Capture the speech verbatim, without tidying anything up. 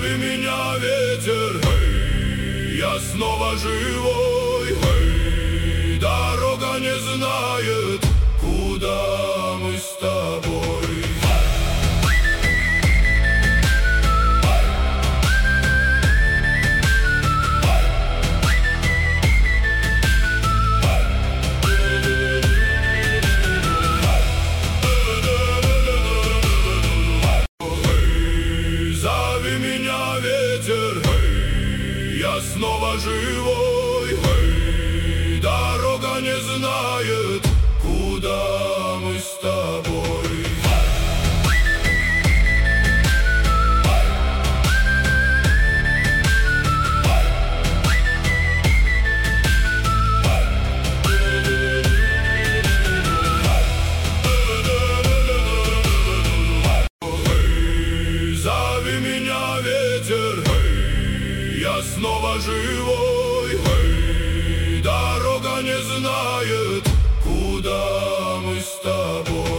зови меня, ветер, эй, я снова живой, эй, дорога не знает, куда мы с тобой. Я снова живой, эй, дорога не знает, куда мы с тобой. Эй, зови меня, ветер, я снова живой, эй, дорога не знает, куда мы с тобой.